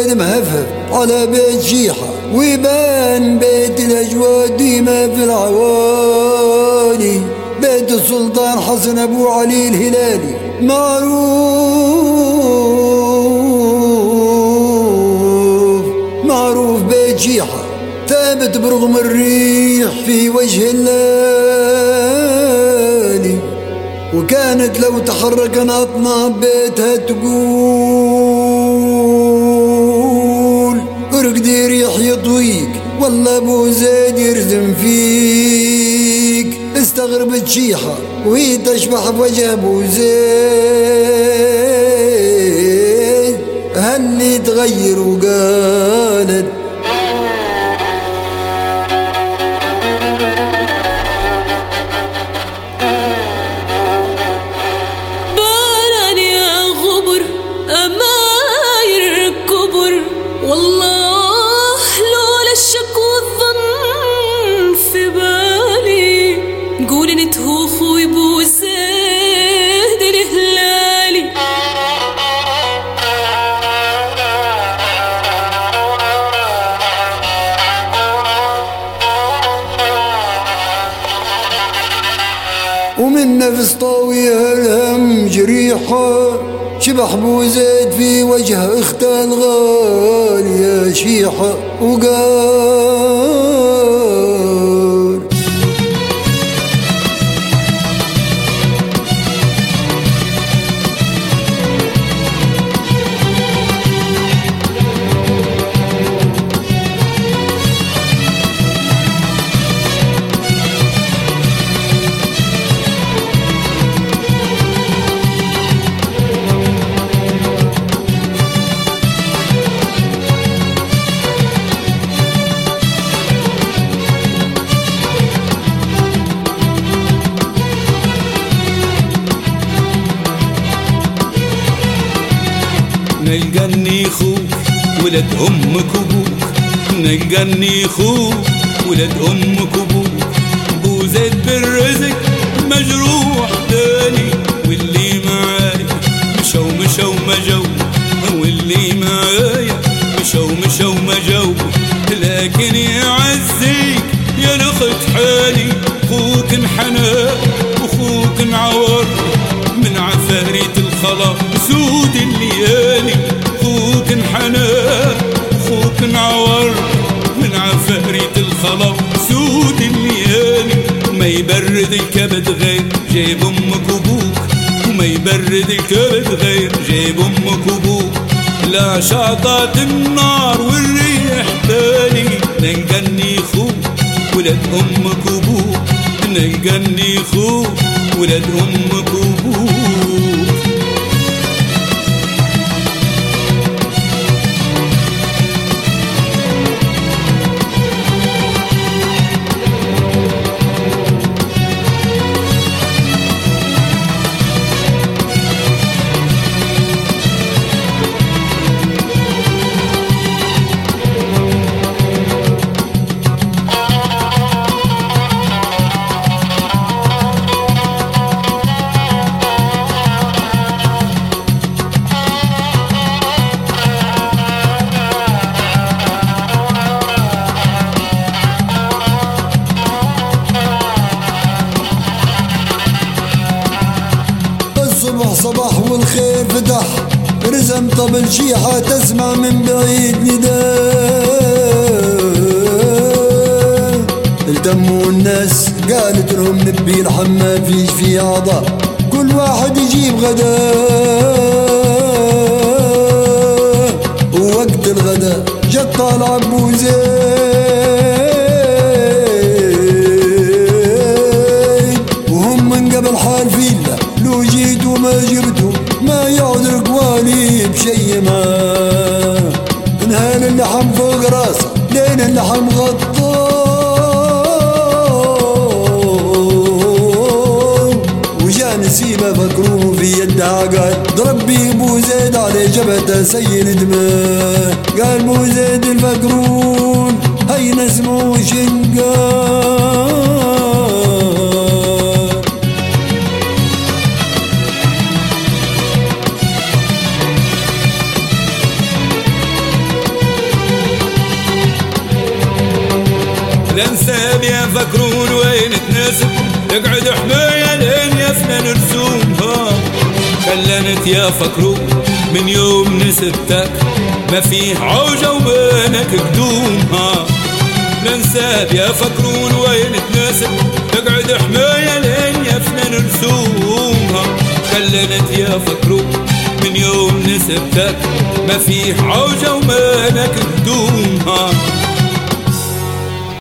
زين مهفف على بيت شيحة، ويبان بيت الأجواد ديما في العوالي، بيت السلطان حسن أبو علي الهلالي معروف بيت شيحة، ثابت برغم الريح في وجه الليالي. وكانت لو تحرك أطناب بيتها تقول ارقدي ريح يطويك، والله ابو زيد يرزم فيك. استغربت شيحة وهي تشبح بوجه ابو زيد، هل تغير وقالت والله لولا الشك والظن في بالي، قول نتهو خوي بو زيد الهلالي. ومن نفس طاويها الهم جريحة، شبح بو زيد في وجه اخته الغالية شيحة وقال نلقاني خوك ولد امك وبوك، نلقاني خوك ولد امك وبوك، بو زيد بالرزق مجروح تاني، واللي معايا مشوا ما جو، واللي معايا مشوا ما جو. لكن يعزيك يا نخت حالي، خوك انحنى وخوك انعور من عفاريت الخلا سود الليالي، خوك انحنى خوك انعور من عفاريت الخلا سود الليالي. ما يبرد الكبد غير جيب امك وبوك، وما يبرد الكبد غير جيب امك وبوك. لا شاطات النار والريح تالي، نلقاني خوك ولد امك وبوك، نلقاني خوك ولد امك وبوك. صباح والخير فتح، رزم طبل شيحة تسمع من بعيد نداء. التموا الناس قالت لهم نبي لحم ما فيش في أعضاء، كل واحد يجيب غداء. ووقت الغداء جت طالع ابو زيد، وهم من قبل حالفين له لو جيت وما جبتوا ما يعود القوالي بشي ما. انهال اللحم فوق راسه لين اللحم غطاه، وجا نسيبه فكروه في يدها قال ضرب بي ابو زيد على جبهته سيل دماء. قال ابو زيد الفكرون هي نسمو شنقال. فكرون وين تناسب تقعد حماية لين يفنى نرسومها. خلنت يا فكرون من يوم نسبتك ما فيه عوجة وبينك قدومها. ننساب يا فكرون وين تناسب تقعد حماية لين يفنى نرسومها. خلنت يا فكرون من يوم نسبتك ما فيه عوجة وبينك قدومها.